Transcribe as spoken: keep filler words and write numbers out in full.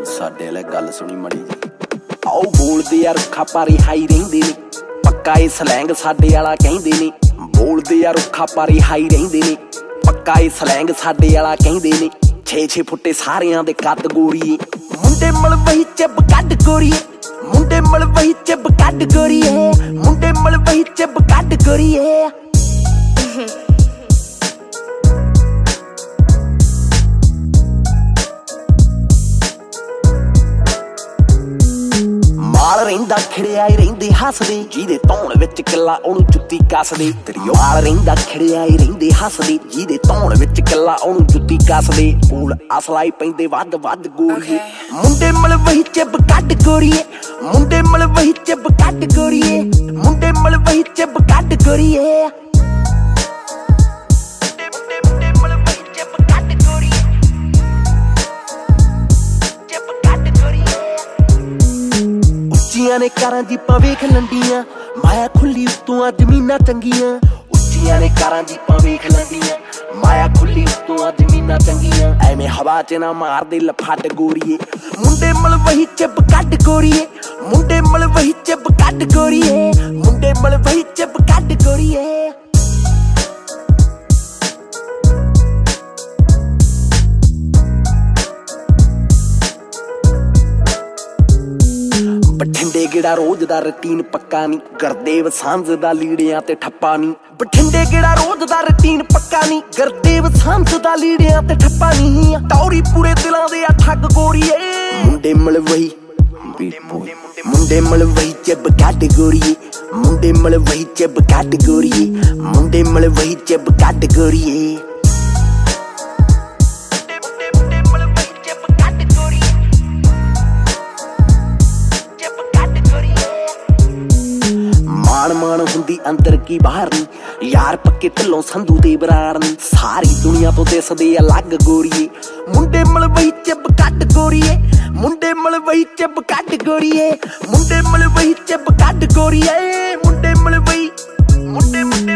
साडे वाले गल सुनी मड़ी जी आओ बोलदे यार रुखा पारे हाई रहिंदे ने पक्का ए सलैंग साडे वाला कहिंदे ने बोलदे यार रुखा पारे हाई रहिंदे ने पक्का ए सलैंग साडे वाला कहिंदे ने छे छे फुट्टे सारियां दे कद गोरीए मुंडे मलवही चिब कड गोरीए मुंडे मलवही चिब कड गोरीए मुंडे मलवही चिब कड गोरीए माल रहिंदा खिड़िया ही रहिंदे हसदे जिहदे धौण विच किला ओनू जुत्ती कसदे तेरी माल रहिंदा खिड़िया ही रहिंदे हसदे जिहदे धौण विच किला ओनू जुत्ती कसदे कोल असलाई पैंदे वध वध गोरीए मुंडे मलवही चिब कड गोरीए मुंडे मलवही चिब कड गोरीए मुंडे मलवही चिब कड गोरीए ਉੱਚੀਆਂ ਨੇ ਕਾਰਾਂ ਜੀਪਾਂ ਵੇਖ ਲੰਡੀਆਂ ਮਾਇਆ ਖੁੱਲੀ ਉਤੋਂ ਆ ਜ਼ਮੀਨਾਂ ਚੰਗੀਆਂ ਉੱਚੀਆਂ ਨੇ ਕਾਰਾਂ ਜੀਪਾਂ ਵੇਖ ਲੰਡੀਆਂ ਮਾਇਆ ਖੁੱਲੀ ਉਤੋਂ ਆ ਜ਼ਮੀਨਾਂ ਚੰਗੀਆਂ ਐਵੇਂ ਹਵਾ 'ਚ ਨਾ ਮਾਰਦੇ ਲਫੱਡ ਗੋਰੀਏ ਮੁੰਡੇ ਮਲਵਹੀ ਚਿਬ ਕੱਢ ਗੋਰੀਏ ਮੁੰਡੇ ਮਲਵਹੀ ਚਿਬ ਕੱਢ ਗੋਰੀਏ ਮੁੰਡੇ ਮਲਵਹੀ ਚਿਬ ਕੱਢ ਗੋਰੀਏ बठिंडे गेड़ा रोज दा रूटीन पक्का नी गुरदेव सांझ दा लीड़ियां ते ठप्पा नी बठिंडे गेड़ा रोज दा रूटीन पक्का नी गुरदेव सांझ दा लीड़ियां ते ठप्पा नी टौरी पूरे दिलां दे आ ठग गोरीए मुंडे मलवही मुंडे मलवही चिब कड गोरीए मुंडे मलवही चिब कड गोरीए मुंडे मलवही चिब कड गोरीए मान मान हुंदी अंदर की बाहर नी यार पक्के ढिल्लों संधू दे बराड़ नी सारी दुनिया तो दिसदे अलग गोरीए मुंडे मलवही चिब कड गोरीए मुंडे मलवही चिब कड गोरीए मुंडे मलवही चिब कड गोरीए मुंडे मलवही मुंडे मुंडे